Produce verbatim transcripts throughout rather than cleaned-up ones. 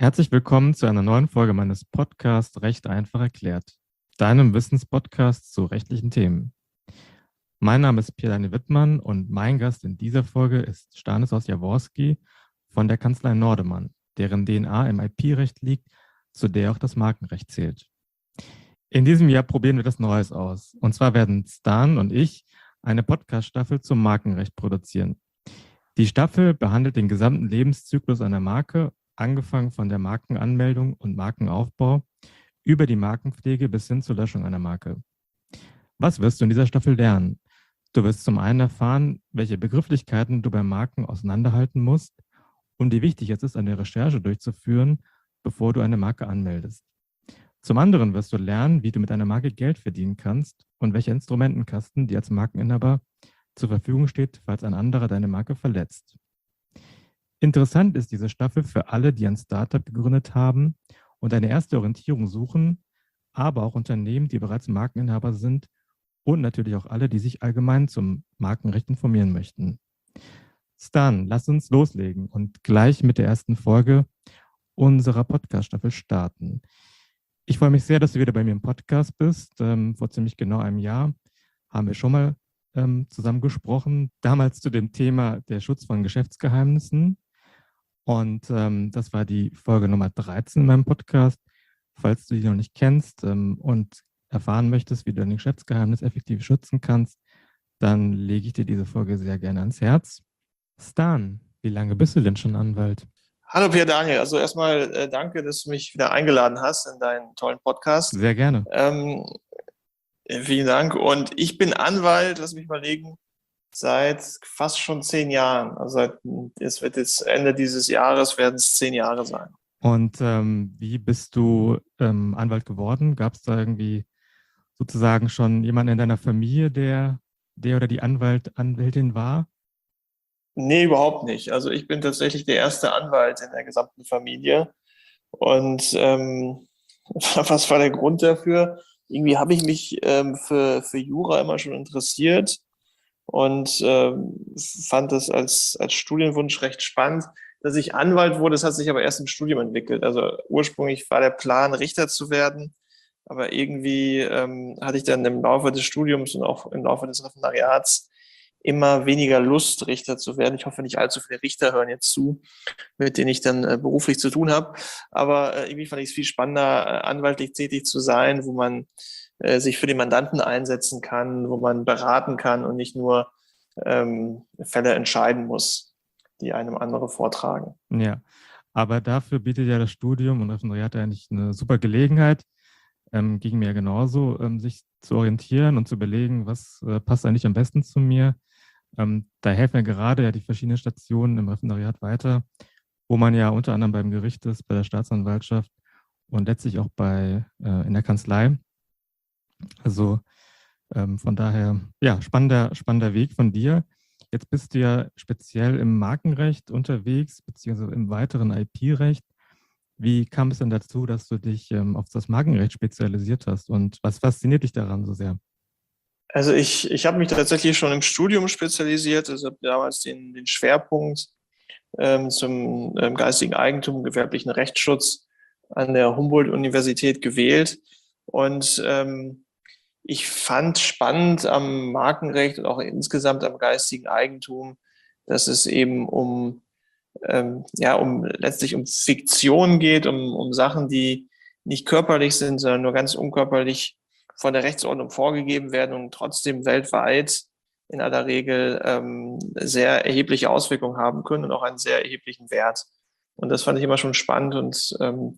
Herzlich willkommen zu einer neuen Folge meines Podcasts Recht einfach erklärt, deinem Wissenspodcast zu rechtlichen Themen. Mein Name ist Pierre-Daniel Wittmann und mein Gast in dieser Folge ist Stanislaus Jaworski von der Kanzlei Nordemann, deren D N A im I P-Recht liegt, zu der auch das Markenrecht zählt. In diesem Jahr probieren wir das Neues aus. Und zwar werden Stan und ich eine Podcast-Staffel zum Markenrecht produzieren. Die Staffel behandelt den gesamten Lebenszyklus einer Marke, angefangen von der Markenanmeldung und Markenaufbau über die Markenpflege bis hin zur Löschung einer Marke. Was wirst du in dieser Staffel lernen? Du wirst zum einen erfahren, welche Begrifflichkeiten du bei Marken auseinanderhalten musst und wie wichtig es ist, eine Recherche durchzuführen, bevor du eine Marke anmeldest. Zum anderen wirst du lernen, wie du mit einer Marke Geld verdienen kannst und welcher Instrumentenkasten dir als Markeninhaber zur Verfügung steht, falls ein anderer deine Marke verletzt. Interessant ist diese Staffel für alle, die ein Startup gegründet haben und eine erste Orientierung suchen, aber auch Unternehmen, die bereits Markeninhaber sind und natürlich auch alle, die sich allgemein zum Markenrecht informieren möchten. Stan, lass uns loslegen und gleich mit der ersten Folge unserer Podcast-Staffel starten. Ich freue mich sehr, dass du wieder bei mir im Podcast bist. Ähm, vor ziemlich genau einem Jahr haben wir schon mal ähm, zusammen gesprochen, damals zu dem Thema der Schutz von Geschäftsgeheimnissen. Und ähm, das war die Folge Nummer dreizehn in meinem Podcast. Falls du die noch nicht kennst ähm, und erfahren möchtest, wie du dein Geschäftsgeheimnis effektiv schützen kannst, dann lege ich dir diese Folge sehr gerne ans Herz. Stan, wie lange bist du denn schon Anwalt? Hallo Pierre-Daniel, also erstmal äh, danke, dass du mich wieder eingeladen hast in deinen tollen Podcast. Sehr gerne. Ähm, vielen Dank. Und ich bin Anwalt, lass mich mal legen, seit fast schon zehn Jahren. Also seit, es wird jetzt Ende dieses Jahres, werden es zehn Jahre sein. Und ähm, wie bist du ähm, Anwalt geworden? Gab es da irgendwie sozusagen schon jemanden in deiner Familie, der, der oder die Anwalt, Anwältin war? Nee, überhaupt nicht. Also ich bin tatsächlich der erste Anwalt in der gesamten Familie. Und ähm, was war der Grund dafür? Irgendwie habe ich mich ähm, für, für Jura immer schon interessiert und ähm, fand das als, als Studienwunsch recht spannend. Dass ich Anwalt wurde, das hat sich aber erst im Studium entwickelt. Also ursprünglich war der Plan, Richter zu werden, aber irgendwie ähm, hatte ich dann im Laufe des Studiums und auch im Laufe des Referendariats immer weniger Lust, Richter zu werden. Ich hoffe, nicht allzu viele Richter hören jetzt zu, mit denen ich dann äh, beruflich zu tun habe. Aber äh, irgendwie fand ich es viel spannender, äh, anwaltlich tätig zu sein, wo man äh, sich für den Mandanten einsetzen kann, wo man beraten kann und nicht nur ähm, Fälle entscheiden muss, die einem andere vortragen. Ja, aber dafür bietet ja das Studium und Referendariat eigentlich eine super Gelegenheit. Ähm, ging mir ja genauso, ähm, sich zu orientieren und zu überlegen, was äh, passt eigentlich am besten zu mir. Ähm, da helfen ja gerade ja die verschiedenen Stationen im Referendariat weiter, wo man ja unter anderem beim Gericht ist, bei der Staatsanwaltschaft und letztlich auch bei äh, in der Kanzlei. Also ähm, von daher, ja, spannender, spannender Weg von dir. Jetzt bist du ja speziell im Markenrecht unterwegs, beziehungsweise im weiteren I P-Recht. Wie kam es denn dazu, dass du dich ähm, auf das Markenrecht spezialisiert hast und was fasziniert dich daran so sehr? Also ich, ich habe mich tatsächlich schon im Studium spezialisiert, also habe damals den, den Schwerpunkt ähm, zum ähm, geistigen Eigentum, gewerblichen Rechtsschutz an der Humboldt-Universität gewählt. Und ähm, ich fand spannend am Markenrecht und auch insgesamt am geistigen Eigentum, dass es eben um, ähm, ja, um letztlich um Fiktion geht, um, um Sachen, die nicht körperlich sind, sondern nur ganz unkörperlich von der Rechtsordnung vorgegeben werden und trotzdem weltweit in aller Regel ähm, sehr erhebliche Auswirkungen haben können und auch einen sehr erheblichen Wert. Und das fand ich immer schon spannend und ähm,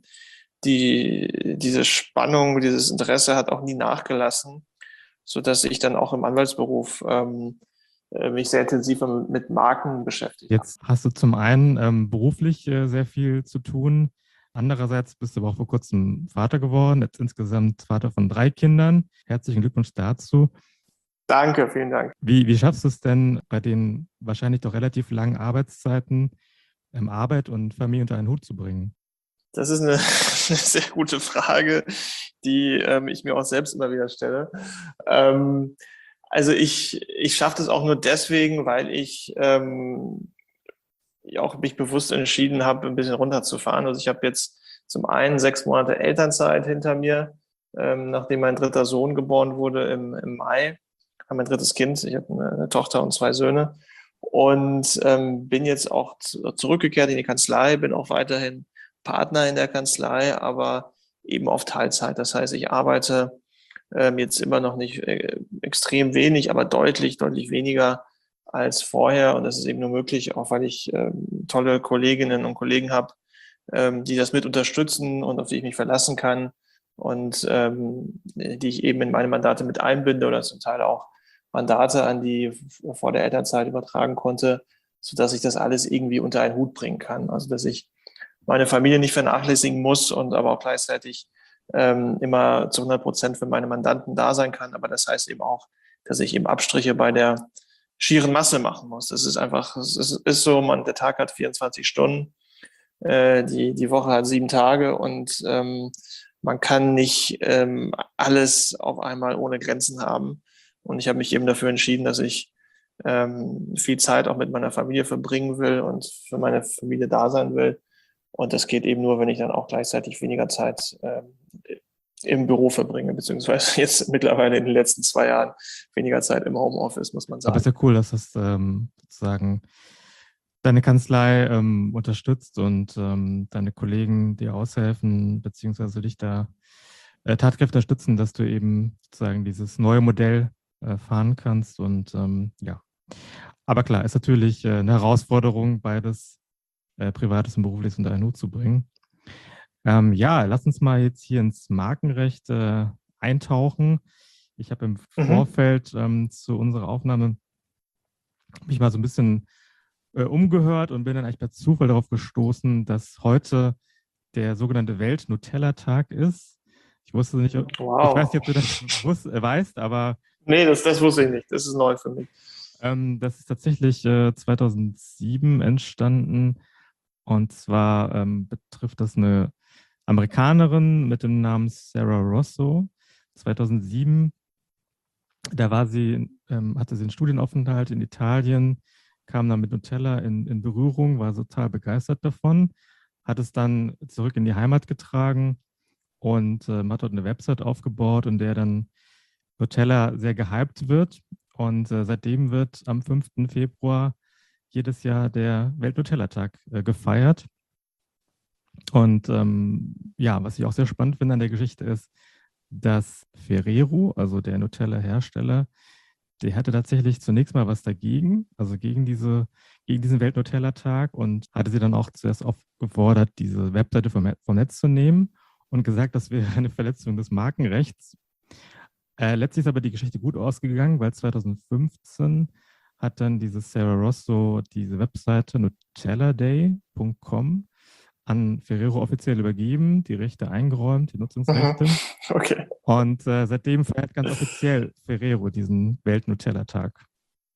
die, diese Spannung, dieses Interesse hat auch nie nachgelassen, so dass ich dann auch im Anwaltsberuf ähm, mich sehr intensiv mit Marken beschäftigt habe. Jetzt hast du zum einen ähm, beruflich äh, sehr viel zu tun. Andererseits bist du aber auch vor kurzem Vater geworden, jetzt insgesamt Vater von drei Kindern. Herzlichen Glückwunsch dazu. Danke, vielen Dank. Wie, wie schaffst du es denn bei den wahrscheinlich doch relativ langen Arbeitszeiten, ähm, Arbeit und Familie unter einen Hut zu bringen? Das ist eine, eine sehr gute Frage, die ähm, ich mir auch selbst immer wieder stelle. Ähm, also ich, ich schaffe das auch nur deswegen, weil ich ähm, auch mich bewusst entschieden habe, ein bisschen runterzufahren. Also ich habe jetzt zum einen sechs Monate Elternzeit hinter mir, ähm, nachdem mein dritter Sohn geboren wurde im, im Mai, habe mein drittes Kind. Ich habe eine, eine Tochter und zwei Söhne und ähm, bin jetzt auch zurückgekehrt in die Kanzlei, bin auch weiterhin Partner in der Kanzlei, aber eben auf Teilzeit. Das heißt, ich arbeite ähm, jetzt immer noch nicht äh, extrem wenig, aber deutlich, deutlich weniger als vorher. Und das ist eben nur möglich, auch weil ich ähm, tolle Kolleginnen und Kollegen habe, ähm, die das mit unterstützen und auf die ich mich verlassen kann und ähm, die ich eben in meine Mandate mit einbinde oder zum Teil auch Mandate an die vor der Elternzeit übertragen konnte, sodass ich das alles irgendwie unter einen Hut bringen kann. Also dass ich meine Familie nicht vernachlässigen muss und aber auch gleichzeitig ähm, immer zu hundert Prozent für meine Mandanten da sein kann. Aber das heißt eben auch, dass ich eben Abstriche bei der schieren Masse machen muss. Das ist einfach, es ist, ist so, man, der Tag hat vierundzwanzig Stunden, äh, die, die Woche hat sieben Tage und ähm, man kann nicht ähm, alles auf einmal ohne Grenzen haben. Und ich habe mich eben dafür entschieden, dass ich ähm, viel Zeit auch mit meiner Familie verbringen will und für meine Familie da sein will. Und das geht eben nur, wenn ich dann auch gleichzeitig weniger Zeit ähm, im Büro verbringe, beziehungsweise jetzt mittlerweile in den letzten zwei Jahren weniger Zeit im Homeoffice, muss man sagen. Aber es ist ja cool, dass das ähm, sozusagen deine Kanzlei ähm, unterstützt und ähm, deine Kollegen dir aushelfen, beziehungsweise dich da äh, tatkräftig unterstützen, dass du eben sozusagen dieses neue Modell äh, fahren kannst. Und ähm, ja, aber klar, ist natürlich äh, eine Herausforderung, beides äh, Privates und Berufliches unter einen Hut zu bringen. Ähm, ja, lass uns mal jetzt hier ins Markenrecht äh, eintauchen. Ich habe im Mhm. Vorfeld ähm, zu unserer Aufnahme mich mal so ein bisschen äh, umgehört und bin dann eigentlich per Zufall darauf gestoßen, dass heute der sogenannte Welt-Nutella-Tag ist. Ich wusste nicht, ob, Wow. ich weiß nicht, ob du das wusst, äh, weißt, aber nee, das, das wusste ich nicht. Das ist neu für mich. ähm, das ist tatsächlich äh, zweitausendsieben entstanden. Und zwar ähm, betrifft das eine Amerikanerin mit dem Namen Sarah Rosso. zweitausendsieben, da war sie, ähm, hatte sie einen Studienaufenthalt in Italien, kam dann mit Nutella in, in Berührung, war total begeistert davon, hat es dann zurück in die Heimat getragen und ähm, hat dort eine Website aufgebaut, in der dann Nutella sehr gehypt wird. Und äh, seitdem wird am fünften Februar jedes Jahr der Welt-Nutella-Tag äh, gefeiert. Und ähm, ja, was ich auch sehr spannend finde an der Geschichte ist, dass Ferrero, also der Nutella-Hersteller, der hatte tatsächlich zunächst mal was dagegen, also gegen, diese, gegen diesen Welt-Nutella-Tag und hatte sie dann auch zuerst aufgefordert, diese Webseite vom, vom Netz zu nehmen und gesagt, das wäre eine Verletzung des Markenrechts. Äh, letztlich ist aber die Geschichte gut ausgegangen, weil zweitausendfünfzehn hat dann diese Sarah Rosso diese Webseite nutelladay punkt com an Ferrero offiziell übergeben, die Rechte eingeräumt, die Nutzungsrechte. Mhm. Okay. Und äh, seitdem feiert ganz offiziell Ferrero diesen Welt-Nutella-Tag.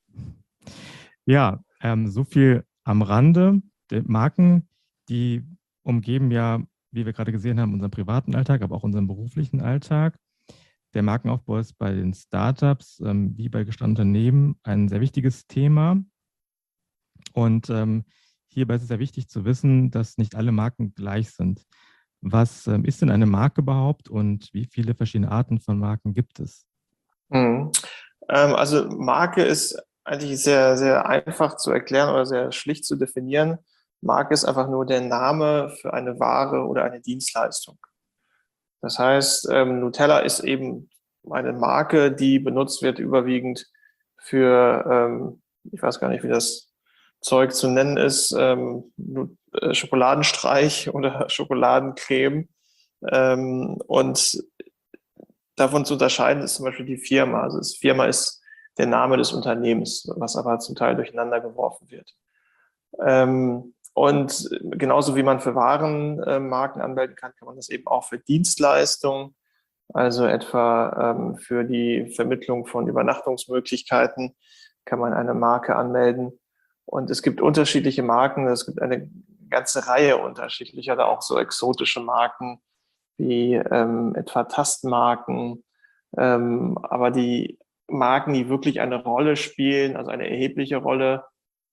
Ja, ähm, so viel am Rande. Die Marken, die umgeben ja, wie wir gerade gesehen haben, unseren privaten Alltag, aber auch unseren beruflichen Alltag. Der Markenaufbau ist bei den Startups ähm, wie bei gestandenen Unternehmen ein sehr wichtiges Thema. Und ähm, hierbei ist es sehr wichtig zu wissen, dass nicht alle Marken gleich sind. Was ähm, ist denn eine Marke überhaupt und wie viele verschiedene Arten von Marken gibt es? Mhm. Ähm, also Marke ist eigentlich sehr, sehr einfach zu erklären oder sehr schlicht zu definieren. Marke ist einfach nur der Name für eine Ware oder eine Dienstleistung. Das heißt, ähm, Nutella ist eben eine Marke, die benutzt wird überwiegend für, ähm, ich weiß gar nicht, wie das Zeug zu nennen ist, ähm, äh, Schokoladenstreich oder Schokoladencreme. Ähm, und davon zu unterscheiden ist zum Beispiel die Firma. Also das Firma ist der Name des Unternehmens, was aber zum Teil durcheinander geworfen wird. Ähm, und genauso wie man für Warenmarken äh, anmelden kann, kann man das eben auch für Dienstleistungen, also etwa ähm, für die Vermittlung von Übernachtungsmöglichkeiten, kann man eine Marke anmelden. Und es gibt unterschiedliche Marken, es gibt eine ganze Reihe unterschiedlicher, da auch so exotische Marken wie ähm, etwa Tastmarken, ähm, aber die Marken, die wirklich eine Rolle spielen, also eine erhebliche Rolle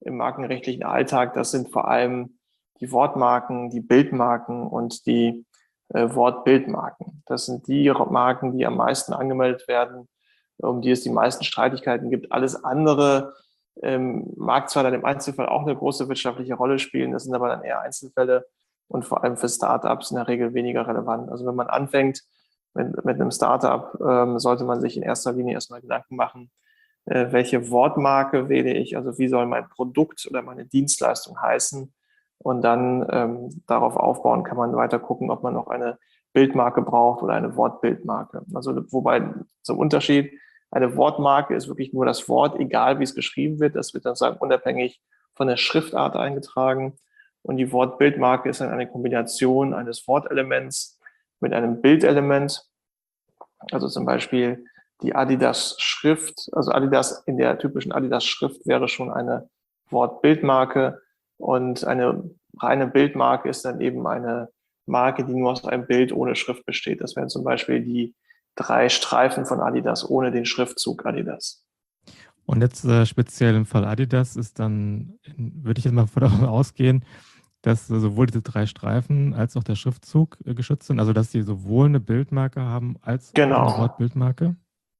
im markenrechtlichen Alltag, das sind vor allem die Wortmarken, die Bildmarken und die äh, Wortbildmarken. Das sind die Marken, die am meisten angemeldet werden, um die es die meisten Streitigkeiten gibt. Alles andere ähm, mag zwar dann im Einzelfall auch eine große wirtschaftliche Rolle spielen, das sind aber dann eher Einzelfälle und vor allem für Startups in der Regel weniger relevant. Also wenn man anfängt mit, mit einem Startup, ähm, sollte man sich in erster Linie erstmal Gedanken machen, äh, welche Wortmarke wähle ich, also wie soll mein Produkt oder meine Dienstleistung heißen, und dann ähm, darauf aufbauen kann man weiter gucken, ob man noch eine Bildmarke braucht oder eine Wortbildmarke. Also wobei zum Unterschied, eine Wortmarke ist wirklich nur das Wort, egal wie es geschrieben wird. Das wird dann sagen unabhängig von der Schriftart eingetragen. Und die Wortbildmarke ist dann eine Kombination eines Wortelements mit einem Bildelement. Also zum Beispiel die Adidas-Schrift. Also Adidas in der typischen Adidas-Schrift wäre schon eine Wortbildmarke. Und eine reine Bildmarke ist dann eben eine Marke, die nur aus einem Bild ohne Schrift besteht. Das wären zum Beispiel die drei Streifen von Adidas ohne den Schriftzug Adidas. Und jetzt äh, speziell im Fall Adidas ist dann, würde ich jetzt mal davon ausgehen, dass sowohl diese drei Streifen als auch der Schriftzug äh, geschützt sind, also dass sie sowohl eine Bildmarke haben als genau. auch eine Wortbildmarke?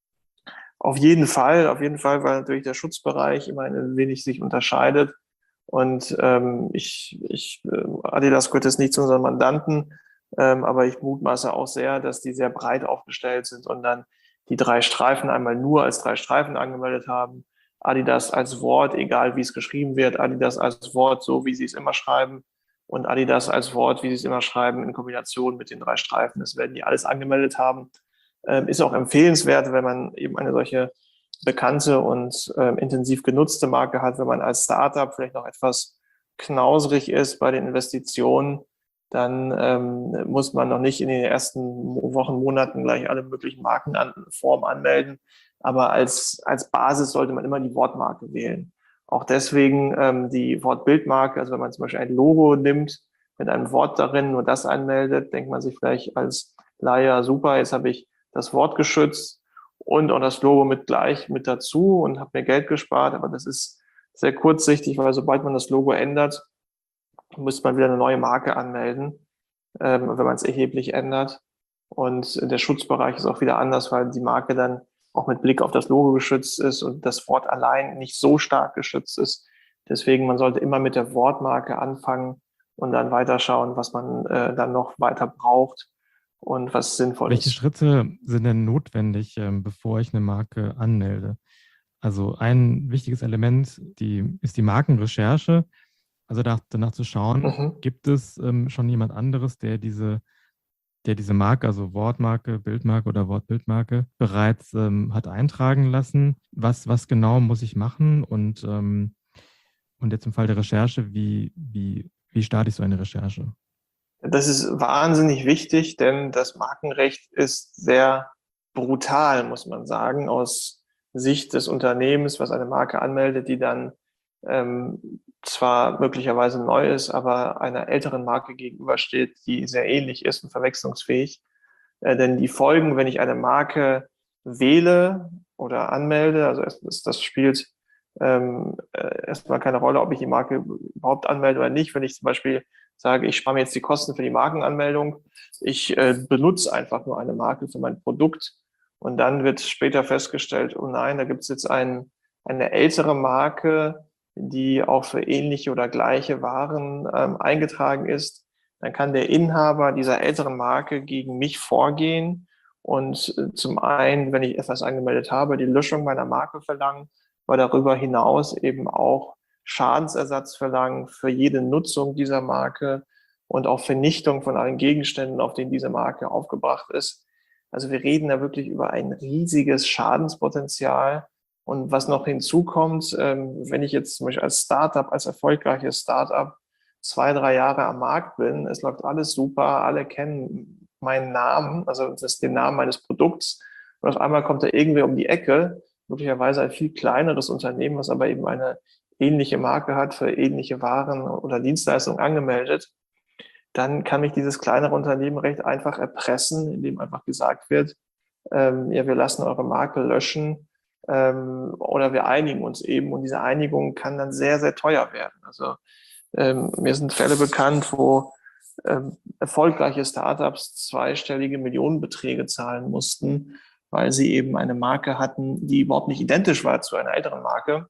Auf jeden Fall, auf jeden Fall, weil natürlich der Schutzbereich immer ein wenig sich unterscheidet. Und ähm, ich, ich, Adidas gehört jetzt nicht zu unseren Mandanten, ähm, aber ich mutmaße auch sehr, dass die sehr breit aufgestellt sind und dann die drei Streifen einmal nur als drei Streifen angemeldet haben. Adidas als Wort, egal wie es geschrieben wird, Adidas als Wort, so wie sie es immer schreiben, und Adidas als Wort, wie sie es immer schreiben, in Kombination mit den drei Streifen. Das werden die alles angemeldet haben. Ähm, ist auch empfehlenswert, wenn man eben eine solche bekannte und ähm, intensiv genutzte Marke hat. Wenn man als Startup vielleicht noch etwas knauserig ist bei den Investitionen, dann ähm, muss man noch nicht in den ersten Wochen, Monaten gleich alle möglichen Markenformen anmelden. Aber als, als Basis sollte man immer die Wortmarke wählen. Auch deswegen ähm, die Wortbildmarke, also wenn man zum Beispiel ein Logo nimmt mit einem Wort darin, nur das anmeldet, denkt man sich vielleicht als Laie, super, jetzt habe ich das Wort geschützt und auch das Logo mit gleich mit dazu und habe mir Geld gespart. Aber das ist sehr kurzsichtig, weil sobald man das Logo ändert, muss man wieder eine neue Marke anmelden, ähm, wenn man es erheblich ändert. Und der Schutzbereich ist auch wieder anders, weil die Marke dann auch mit Blick auf das Logo geschützt ist und das Wort allein nicht so stark geschützt ist. Deswegen, man sollte immer mit der Wortmarke anfangen und dann weiterschauen, was man äh, dann noch weiter braucht und was sinnvoll Welche ist. Schritte sind denn notwendig, ähm, bevor ich eine Marke anmelde? Also ein wichtiges Element die, ist die Markenrecherche. Also danach, danach zu schauen, Mhm. gibt es ähm, schon jemand anderes, der diese, der diese Marke, also Wortmarke, Bildmarke oder Wortbildmarke, bereits ähm, hat eintragen lassen? Was, was genau muss ich machen? Und, ähm, und jetzt im Fall der Recherche, wie, wie, wie starte ich so eine Recherche? Das ist wahnsinnig wichtig, denn das Markenrecht ist sehr brutal, muss man sagen, aus Sicht des Unternehmens, was eine Marke anmeldet, die dann ähm, zwar möglicherweise neu ist, aber einer älteren Marke gegenübersteht, die sehr ähnlich ist und verwechslungsfähig. Äh, denn die Folgen, wenn ich eine Marke wähle oder anmelde, also das, das spielt ähm, äh, erstmal keine Rolle, ob ich die Marke überhaupt anmelde oder nicht. Wenn ich zum Beispiel sage, ich spare mir jetzt die Kosten für die Markenanmeldung, ich äh, benutze einfach nur eine Marke für mein Produkt und dann wird später festgestellt, oh nein, da gibt es jetzt ein, eine ältere Marke, die auch für ähnliche oder gleiche Waren ähm, eingetragen ist, dann kann der Inhaber dieser älteren Marke gegen mich vorgehen und äh, zum einen, wenn ich etwas angemeldet habe, die Löschung meiner Marke verlangen, aber darüber hinaus eben auch Schadensersatz verlangen für jede Nutzung dieser Marke und auch Vernichtung von allen Gegenständen, auf denen diese Marke aufgebracht ist. Also wir reden da wirklich über ein riesiges Schadenspotenzial. Und was noch hinzukommt, ähm, wenn ich jetzt zum Beispiel als Startup, als erfolgreiches Startup zwei, drei Jahre am Markt bin, es läuft alles super, alle kennen meinen Namen, also das ist den Namen meines Produkts, und auf einmal kommt da irgendwer um die Ecke, möglicherweise ein viel kleineres Unternehmen, was aber eben eine ähnliche Marke hat, für ähnliche Waren oder Dienstleistungen angemeldet, dann kann mich dieses kleinere Unternehmen recht einfach erpressen, indem einfach gesagt wird, ähm, ja, wir lassen eure Marke löschen, ähm, oder wir einigen uns eben und diese Einigung kann dann sehr, sehr teuer werden. Also ähm, mir sind Fälle bekannt, wo ähm, erfolgreiche Startups zweistellige Millionenbeträge zahlen mussten, weil sie eben eine Marke hatten, die überhaupt nicht identisch war zu einer älteren Marke,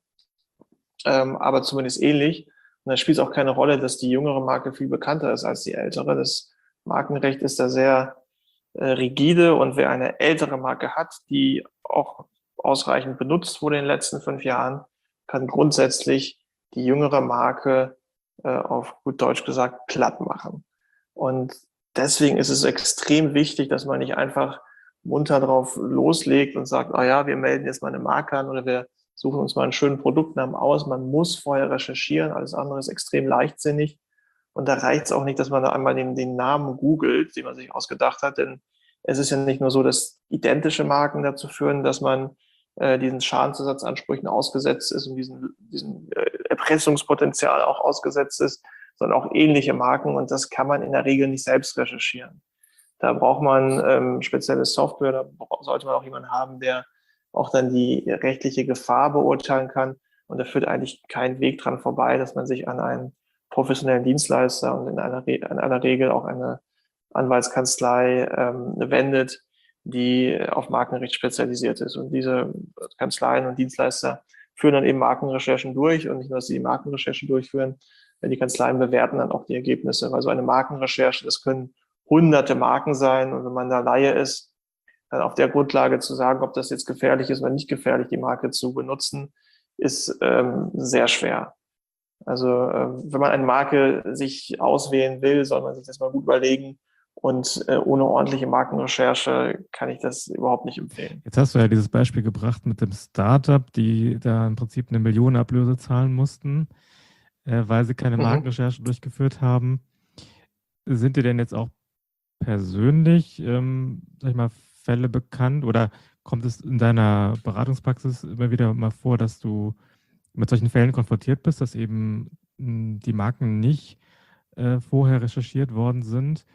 ähm, aber zumindest ähnlich. Und da spielt es auch keine Rolle, dass die jüngere Marke viel bekannter ist als die ältere. Das Markenrecht ist da sehr äh, rigide und wer eine ältere Marke hat, die auch ausreichend benutzt wurde in den letzten fünf Jahren, kann grundsätzlich die jüngere Marke äh, auf gut Deutsch gesagt platt machen. Und deswegen ist es extrem wichtig, dass man nicht einfach munter drauf loslegt und sagt, ah ja, wir melden jetzt mal eine Marke an oder wir suchen uns mal einen schönen Produktnamen aus. Man muss vorher recherchieren, alles andere ist extrem leichtsinnig. Und da reicht es auch nicht, dass man da einmal den, den Namen googelt, den man sich ausgedacht hat, denn es ist ja nicht nur so, dass identische Marken dazu führen, dass man äh, diesen Schadensersatzansprüchen ausgesetzt ist und diesen, diesen äh, Erpressungspotenzial auch ausgesetzt ist, sondern auch ähnliche Marken und das kann man in der Regel nicht selbst recherchieren. Da braucht man ähm, spezielle Software, da sollte man auch jemanden haben, der auch dann die rechtliche Gefahr beurteilen kann. Und da führt eigentlich kein Weg dran vorbei, dass man sich an einen professionellen Dienstleister und in einer, Re in einer Regel auch eine Anwaltskanzlei ähm, wendet, die auf Markenrecht spezialisiert ist. Und diese Kanzleien und Dienstleister führen dann eben Markenrecherchen durch und nicht nur, dass sie die Markenrecherche durchführen, die Kanzleien bewerten dann auch die Ergebnisse, weil so eine Markenrecherche, das können hunderte Marken sein und wenn man da Laie ist, dann auf der Grundlage zu sagen, ob das jetzt gefährlich ist oder nicht gefährlich, die Marke zu benutzen, ist ähm, sehr schwer. Also äh, wenn man eine Marke sich auswählen will, soll man sich das mal gut überlegen und äh, ohne ordentliche Markenrecherche kann ich das überhaupt nicht empfehlen. Jetzt hast du ja dieses Beispiel gebracht mit dem Startup, die da im Prinzip eine Millionenablöse zahlen mussten, äh, weil sie keine Mhm. Markenrecherche durchgeführt haben. Sind dir denn jetzt auch persönlich, ähm, sag ich mal, Fälle bekannt oder kommt es in deiner Beratungspraxis immer wieder mal vor, dass du mit solchen Fällen konfrontiert bist, dass eben mh, die Marken nicht äh, vorher recherchiert worden sind?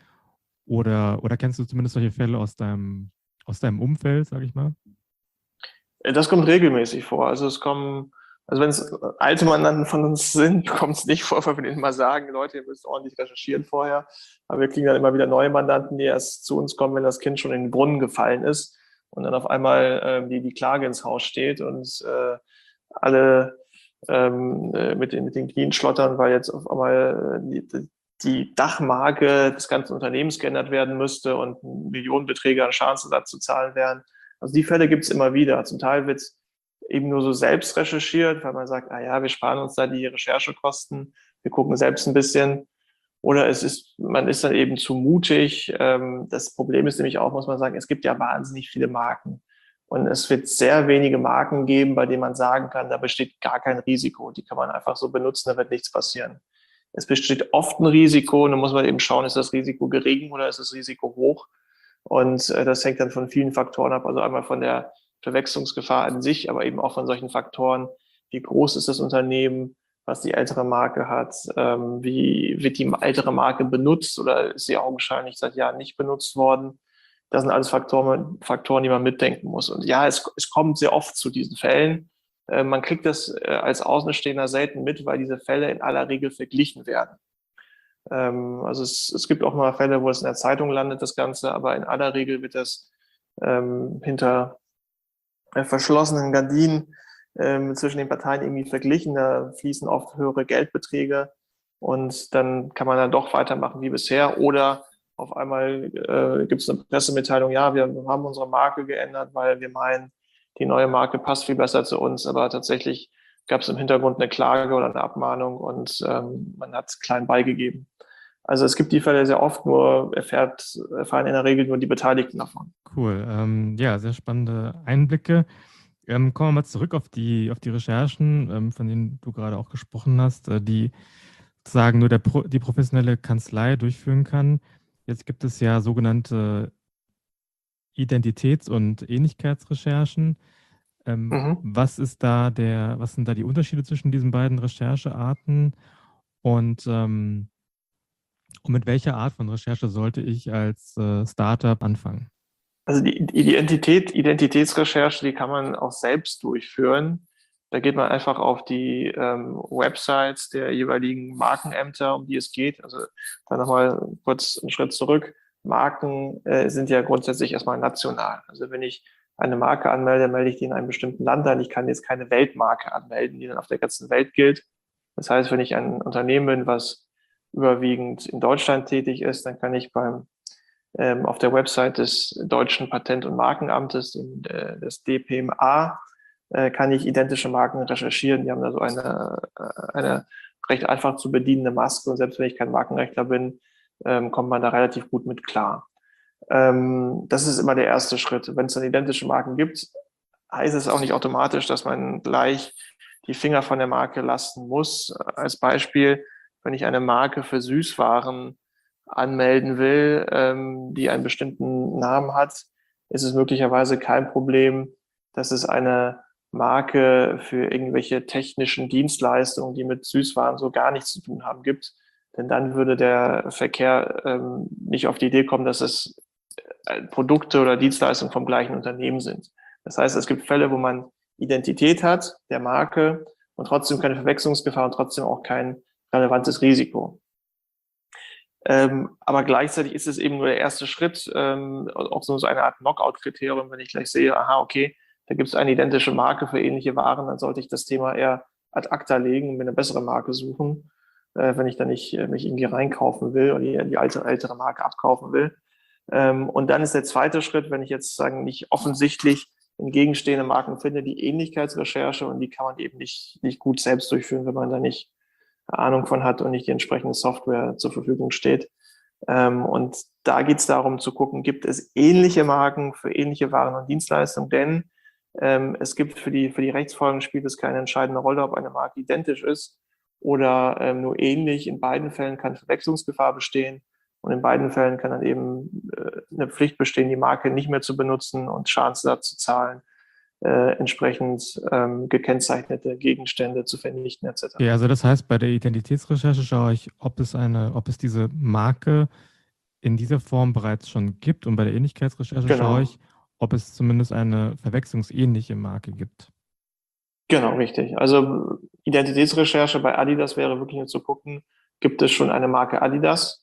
Oder, oder kennst du zumindest solche Fälle aus deinem, aus deinem Umfeld, sag ich mal? Das kommt regelmäßig vor. Also es kommen, also wenn es alte Mandanten von uns sind, kommt es nicht vor, weil wir denen mal sagen, Leute, ihr müsst ordentlich recherchieren vorher. Aber wir kriegen dann immer wieder neue Mandanten, die erst zu uns kommen, wenn das Kind schon in den Brunnen gefallen ist und dann auf einmal äh, die, die Klage ins Haus steht und äh, alle ähm, äh, mit, den, mit den Knien schlottern, weil jetzt auf einmal äh, die, die Dachmarke des ganzen Unternehmens geändert werden müsste und Millionenbeträge an Schadensersatz zu zahlen wären. Also die Fälle gibt es immer wieder. Zum Teil wird es eben nur so selbst recherchiert, weil man sagt, ah ja, wir sparen uns da die Recherchekosten, wir gucken selbst ein bisschen. Oder es ist, man ist dann eben zu mutig. Ähm, das Problem ist nämlich auch, muss man sagen, es gibt ja wahnsinnig viele Marken. Und es wird sehr wenige Marken geben, bei denen man sagen kann, da besteht gar kein Risiko. Die kann man einfach so benutzen, da wird nichts passieren. Es besteht oft ein Risiko und dann muss man eben schauen, ist das Risiko gering oder ist das Risiko hoch? Und äh, das hängt dann von vielen Faktoren ab. Also einmal von der Verwechslungsgefahr an sich, aber eben auch von solchen Faktoren, wie groß ist das Unternehmen, was die ältere Marke hat, ähm, wie wird die ältere Marke benutzt oder ist sie augenscheinlich seit Jahren nicht benutzt worden. Das sind alles Faktoren, Faktoren, die man mitdenken muss. Und ja, es, es kommt sehr oft zu diesen Fällen. Äh, man kriegt das äh, als Außenstehender selten mit, weil diese Fälle in aller Regel verglichen werden. Ähm, also es, es gibt auch mal Fälle, wo es in der Zeitung landet, das Ganze, aber in aller Regel wird das ähm, hinter äh, verschlossenen Gardinen ähm, zwischen den Parteien irgendwie verglichen. Da fließen oft höhere Geldbeträge und dann kann man dann doch weitermachen wie bisher. Oder auf einmal äh, gibt es eine Pressemitteilung, ja, wir haben unsere Marke geändert, weil wir meinen, die neue Marke passt viel besser zu uns. Aber tatsächlich gab es im Hintergrund eine Klage oder eine Abmahnung und ähm, man hat es klein beigegeben. Also es gibt die Fälle sehr oft, nur erfährt, erfahren in der Regel nur die Beteiligten davon. Cool. Ähm, ja, sehr spannende Einblicke. Ähm, kommen wir mal zurück auf die, auf die Recherchen, ähm, von denen du gerade auch gesprochen hast, äh, die sozusagen nur der Pro, die professionelle Kanzlei durchführen kann. Jetzt gibt es ja sogenannte Identitäts- und Ähnlichkeitsrecherchen. Ähm, Mhm. was ist da der, was sind da die Unterschiede zwischen diesen beiden Recherchearten und, ähm, und mit welcher Art von Recherche sollte ich als äh, Startup anfangen? Also die Identität, Identitätsrecherche, die kann man auch selbst durchführen. Da geht man einfach auf die ähm, Websites der jeweiligen Markenämter, um die es geht. Also da nochmal kurz einen Schritt zurück. Marken äh, sind ja grundsätzlich erstmal national. Also wenn ich eine Marke anmelde, melde ich die in einem bestimmten Land an. Ich kann jetzt keine Weltmarke anmelden, die dann auf der ganzen Welt gilt. Das heißt, wenn ich ein Unternehmen bin, was überwiegend in Deutschland tätig ist, dann kann ich beim ähm, auf der Website des Deutschen Patent- und Markenamtes, dem, äh, des D P M A, äh, kann ich identische Marken recherchieren. Die haben da so eine, äh, eine recht einfach zu bedienende Maske und selbst wenn ich kein Markenrechtler bin, ähm, kommt man da relativ gut mit klar. Ähm, das ist immer der erste Schritt. Wenn es dann identische Marken gibt, heißt es auch nicht automatisch, dass man gleich die Finger von der Marke lassen muss. Als Beispiel, wenn ich eine Marke für Süßwaren anmelden will, ähm, die einen bestimmten Namen hat, ist es möglicherweise kein Problem, dass es eine Marke für irgendwelche technischen Dienstleistungen, die mit Süßwaren so gar nichts zu tun haben, gibt. Denn dann würde der Verkehr ähm, nicht auf die Idee kommen, dass es Produkte oder Dienstleistungen vom gleichen Unternehmen sind. Das heißt, es gibt Fälle, wo man Identität hat der Marke und trotzdem keine Verwechslungsgefahr und trotzdem auch kein relevantes Risiko. Ähm, aber gleichzeitig ist es eben nur der erste Schritt, ähm, auch so eine Art Knockout-Kriterium, wenn ich gleich sehe, aha, okay, da gibt es eine identische Marke für ähnliche Waren, dann sollte ich das Thema eher ad acta legen und mir eine bessere Marke suchen, äh, wenn ich da nicht äh, mich irgendwie reinkaufen will oder die, die alte, ältere Marke abkaufen will. Ähm, und dann ist der zweite Schritt, wenn ich jetzt sagen, nicht offensichtlich entgegenstehende Marken finde, die Ähnlichkeitsrecherche und die kann man eben nicht, nicht gut selbst durchführen, wenn man da nicht Ahnung von hat und nicht die entsprechende Software zur Verfügung steht. Ähm, und da geht es darum zu gucken, gibt es ähnliche Marken für ähnliche Waren und Dienstleistungen, denn ähm, es gibt für die, für die Rechtsfolgen spielt es keine entscheidende Rolle, ob eine Marke identisch ist oder ähm, nur ähnlich. In beiden Fällen kann Verwechslungsgefahr bestehen und in beiden Fällen kann dann eben äh, eine Pflicht bestehen, die Marke nicht mehr zu benutzen und Schadensersatz zu zahlen. Äh, entsprechend ähm, gekennzeichnete Gegenstände zu vernichten et cetera. Ja, also das heißt, bei der Identitätsrecherche schaue ich, ob es eine, ob es diese Marke in dieser Form bereits schon gibt und bei der Ähnlichkeitsrecherche schaue Genau, ich, ob es zumindest eine verwechslungsähnliche Marke gibt. genau, richtig. Also Identitätsrecherche bei Adidas wäre wirklich nur zu gucken, gibt es schon eine Marke Adidas?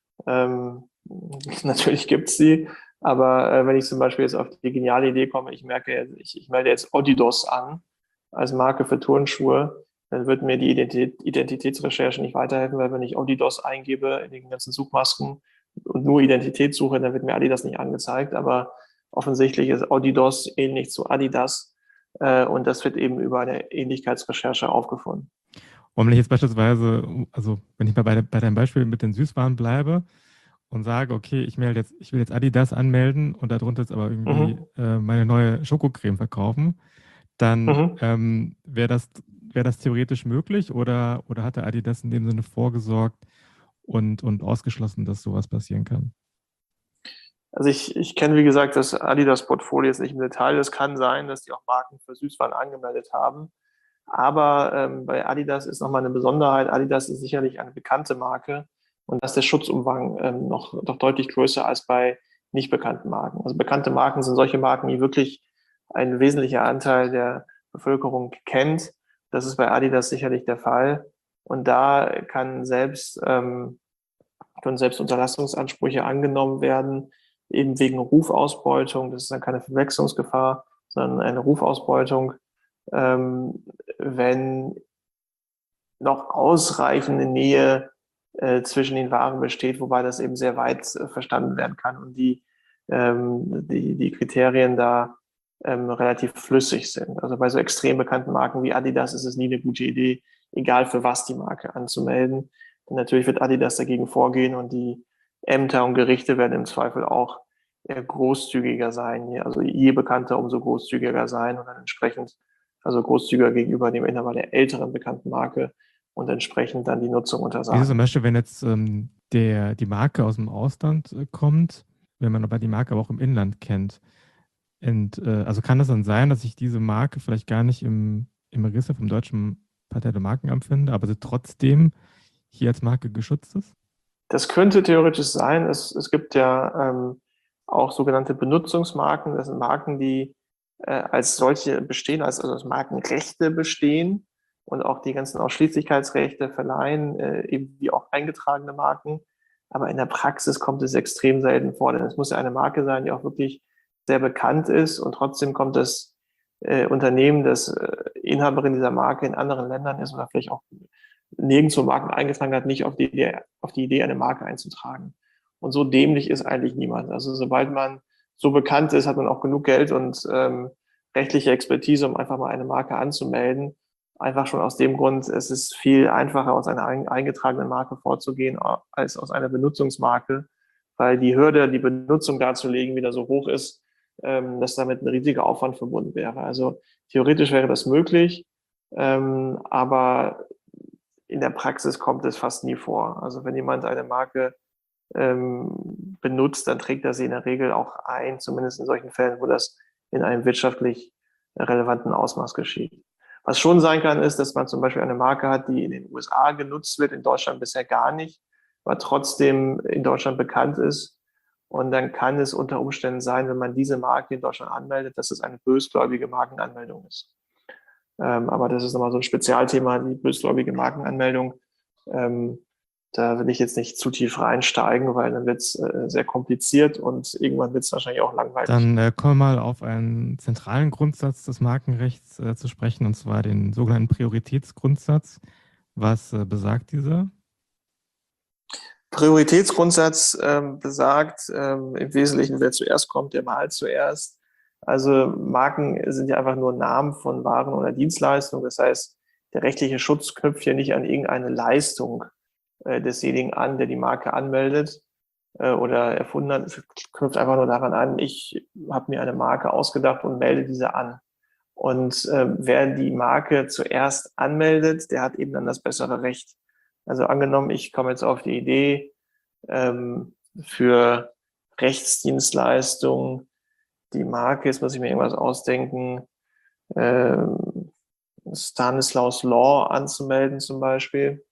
Ähm, natürlich gibt es sie, aber äh, wenn ich zum Beispiel jetzt auf die geniale Idee komme, ich merke, ich, ich melde jetzt Adidas an als Marke für Turnschuhe, dann wird mir die Identität, Identitätsrecherche nicht weiterhelfen, weil wenn ich Adidas eingebe in den ganzen Suchmasken und nur Identität suche, dann wird mir Adidas nicht angezeigt, aber offensichtlich ist Adidas ähnlich zu Adidas äh, und das wird eben über eine Ähnlichkeitsrecherche aufgefunden. Und wenn ich jetzt beispielsweise, also wenn ich mal bei, bei deinem Beispiel mit den Süßwaren bleibe und sage, okay, ich melde jetzt, ich will jetzt Adidas anmelden und darunter jetzt aber irgendwie Mhm. äh, meine neue Schokocreme verkaufen, dann Mhm. ähm, wäre das, wäre das theoretisch möglich oder, oder hat der Adidas in dem Sinne vorgesorgt und, und ausgeschlossen, dass sowas passieren kann? Also ich, ich kenne, wie gesagt, das Adidas-Portfolio jetzt nicht im Detail. Es kann sein, dass die auch Marken für Süßwaren angemeldet haben. Aber ähm, bei Adidas ist nochmal eine Besonderheit. Adidas ist sicherlich eine bekannte Marke und da ist der Schutzumfang ähm, noch, noch deutlich größer als bei nicht bekannten Marken. Also bekannte Marken sind solche Marken, die wirklich ein wesentlicher Anteil der Bevölkerung kennt. Das ist bei Adidas sicherlich der Fall. Und da kann selbst, ähm, können selbst Unterlassungsansprüche angenommen werden, eben wegen Rufausbeutung. Das ist dann keine Verwechslungsgefahr, sondern eine Rufausbeutung, ähm, wenn noch ausreichende Nähe äh, zwischen den Waren besteht, wobei das eben sehr weit äh, verstanden werden kann und die, ähm, die, die Kriterien da ähm, relativ flüssig sind. Also bei so extrem bekannten Marken wie Adidas ist es nie eine gute Idee, egal für was die Marke anzumelden. Und natürlich wird Adidas dagegen vorgehen und die Ämter und Gerichte werden im Zweifel auch eher großzügiger sein. Also je bekannter, umso großzügiger sein und dann entsprechend, also großzügiger gegenüber dem Inhaber der älteren bekannten Marke und entsprechend dann die Nutzung Wie ist es zum untersagen. Beispiel, wenn jetzt ähm, der, die Marke aus dem Ausland äh, kommt, wenn man aber die Marke aber auch im Inland kennt? Und, äh, also kann es dann sein, dass ich diese Marke vielleicht gar nicht im, im Register vom deutschen Patent- und Markenamt finde, aber sie trotzdem hier als Marke geschützt ist? Das könnte theoretisch sein. Es, es gibt ja ähm, auch sogenannte Benutzungsmarken. Das sind Marken, die äh, als solche bestehen, als, also als Markenrechte bestehen und auch die ganzen Ausschließlichkeitsrechte verleihen, äh, eben wie auch eingetragene Marken. Aber in der Praxis kommt es extrem selten vor, denn es muss ja eine Marke sein, die auch wirklich sehr bekannt ist und trotzdem kommt das äh, Unternehmen, das äh, Inhaberin dieser Marke in anderen Ländern ist oder vielleicht auch nirgendwo Marken eingetragen hat, nicht auf die Idee, auf die Idee, eine Marke einzutragen. Und so dämlich ist eigentlich niemand. Also sobald man so bekannt ist, hat man auch genug Geld und ähm, rechtliche Expertise, um einfach mal eine Marke anzumelden. Einfach schon aus dem Grund, es ist viel einfacher, aus einer eingetragenen Marke vorzugehen, als aus einer Benutzungsmarke, weil die Hürde, die Benutzung darzulegen, wieder so hoch ist, ähm, dass damit ein riesiger Aufwand verbunden wäre. Also theoretisch wäre das möglich, ähm, aber in der Praxis kommt es fast nie vor. Also wenn jemand eine Marke ähm, benutzt, dann trägt er sie in der Regel auch ein, zumindest in solchen Fällen, wo das in einem wirtschaftlich relevanten Ausmaß geschieht. Was schon sein kann, ist, dass man zum Beispiel eine Marke hat, die in den U S A genutzt wird, in Deutschland bisher gar nicht, aber trotzdem in Deutschland bekannt ist. Und dann kann es unter Umständen sein, wenn man diese Marke in Deutschland anmeldet, dass es eine bösgläubige Markenanmeldung ist. Ähm, aber das ist nochmal so ein Spezialthema, die bösgläubige Markenanmeldung. Ähm, da will ich jetzt nicht zu tief reinsteigen, weil dann wird es äh, sehr kompliziert und irgendwann wird es wahrscheinlich auch langweilig. Dann äh, kommen wir mal auf einen zentralen Grundsatz des Markenrechts äh, zu sprechen, und zwar den sogenannten Prioritätsgrundsatz. Was äh, besagt dieser? Prioritätsgrundsatz ähm, besagt ähm, im Wesentlichen, wer zuerst kommt, der malt zuerst. Also Marken sind ja einfach nur Namen von Waren oder Dienstleistungen. Das heißt, der rechtliche Schutz knüpft ja nicht an irgendeine Leistung äh, desjenigen an, der die Marke anmeldet äh, oder erfunden hat. Es knüpft einfach nur daran an, ich habe mir eine Marke ausgedacht und melde diese an. Und äh, wer die Marke zuerst anmeldet, der hat eben dann das bessere Recht. Also angenommen, ich komme jetzt auf die Idee, ähm, für Rechtsdienstleistungen die Marke, jetzt muss ich mir irgendwas ausdenken, ähm, Stanislaus Law anzumelden zum Beispiel.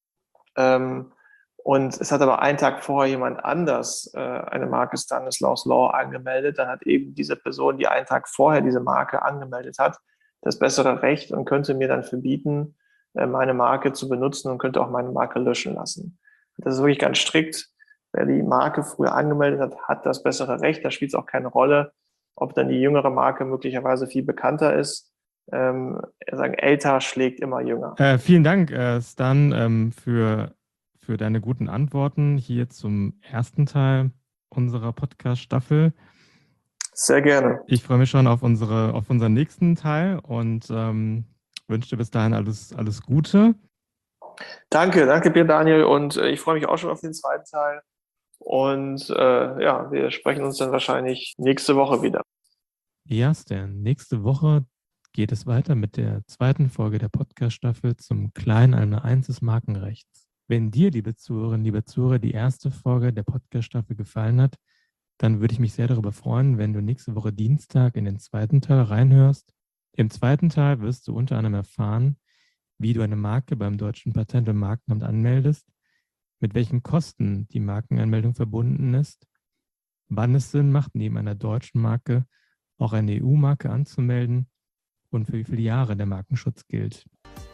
Ähm, und es hat aber einen Tag vorher jemand anders äh, eine Marke Stanislaus Law angemeldet, dann hat eben diese Person, die einen Tag vorher diese Marke angemeldet hat, das bessere Recht und könnte mir dann verbieten, äh, meine Marke zu benutzen und könnte auch meine Marke löschen lassen. Das ist wirklich ganz strikt. Wer die Marke früher angemeldet hat, hat das bessere Recht. Da spielt es auch keine Rolle, ob dann die jüngere Marke möglicherweise viel bekannter ist. Ähm, sagen, älter schlägt immer jünger. Äh, vielen Dank, äh, Stan, ähm, für, für deine guten Antworten hier zum ersten Teil unserer Podcast-Staffel. Sehr gerne. Ich freue mich schon auf, unsere, auf unseren nächsten Teil und ähm, wünsche dir bis dahin alles, alles Gute. Danke, danke dir, Daniel. Und äh, ich freue mich auch schon auf den zweiten Teil. Und äh, ja, wir sprechen uns dann wahrscheinlich nächste Woche wieder. Ja, Stan, nächste Woche geht es weiter mit der zweiten Folge der Podcast-Staffel zum Kleinalme eins des Markenrechts. Wenn dir, liebe Zuhörerinnen, liebe Zuhörer, die erste Folge der Podcast-Staffel gefallen hat, dann würde ich mich sehr darüber freuen, wenn du nächste Woche Dienstag in den zweiten Teil reinhörst. Im zweiten Teil wirst du unter anderem erfahren, wie du eine Marke beim Deutschen Patent- und Markenamt anmeldest, mit welchen Kosten die Markenanmeldung verbunden ist, wann es Sinn macht, neben einer deutschen Marke auch eine E U-Marke anzumelden und für wie viele Jahre der Markenschutz gilt.